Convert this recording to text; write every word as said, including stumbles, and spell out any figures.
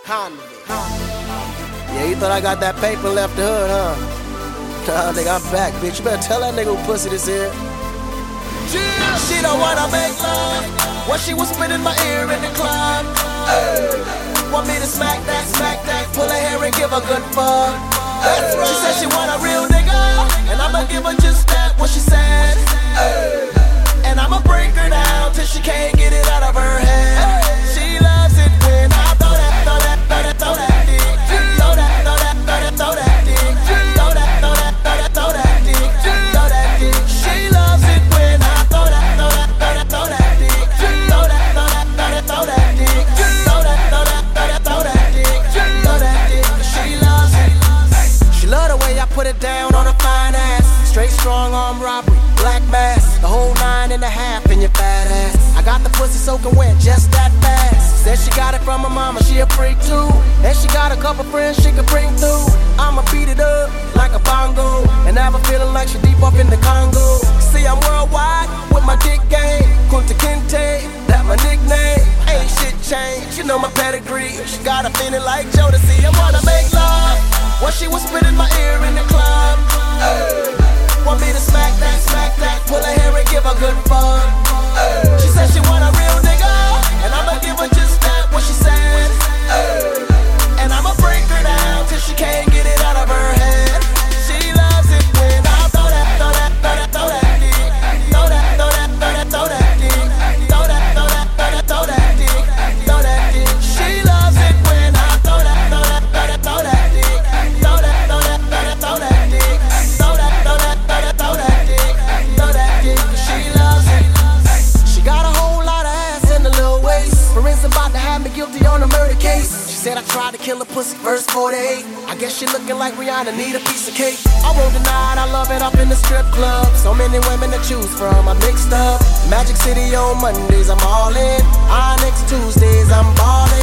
Convict. Yeah, you thought I got that paper left the hood, huh? Nah, nigga, I'm back, bitch. You better tell that nigga who pussy this is. Yeah. She don't wanna make love when she was spitting my ear in the club. Hey. Want me to smack that, smack that, pull her hair and give her good fuck. That's right. She said she want a real nigga, and I'ma give her just that, what she said. Hey. And I'ma break her down till she can't get it out of her head. Hey. She loves it when I throw that, throw that, throw that, throw that dick. Throw that, throw that, throw that, throw that dick. Throw that, throw that, throw that, throw that dick. Throw that dick. She loves it when I throw that, throw that, throw that, throw that dick. Throw that, throw that, throw that, throw that dick. Throw that, throw that, throw that, throw that dick. Throw that dick. She loves it. She love the way I put it down on her fine ass. Straight strong arm robbery, black mask, the whole nine and a half in your fat ass. I got the pussy soaking wet just that fast. Said she got it from her mama, she a freak too. And she got a couple friends she can bring through. I'ma beat it up like a bongo, and have her feeling like she deep up in the Congo. See, I'm worldwide with my dick game. Kunta Kinte, that my nickname. Ain't shit changed, you know my pedigree. She got a feeling like Jodeci. I wanna make love when she was spitting my ear in the club. Hey. Want me to smack that, smack that, pull her hair and give her good fuck. Ay. She said she want a real nigga, and I'ma give her just that, what she said. Ay. And I'ma break her down till she can't get it out of her head. She loves it when I throw that, throw that, throw that, throw that dick. Throw that, throw that, throw that, throw that dick. Throw that, throw that, throw that, throw that dick. Throw that dick. She loves it when I throw that, throw that, throw that, throw that dick. Throw that, throw that, throw that, throw that dick. Throw that, throw that. Throw that dick, throw that dick, she loves it. She got a whole lot of ass in the little waist. Forensic about to have me guilty on a murder case. She said I tried to kill a pussy, verse forty-eight. I guess she looking like Rihanna, need a piece of cake. I won't deny it, I love it up in the strip club. So many women to choose from, I'm mixed up. Magic City on Mondays, I'm all in. Onyx Tuesdays, I'm ballin'.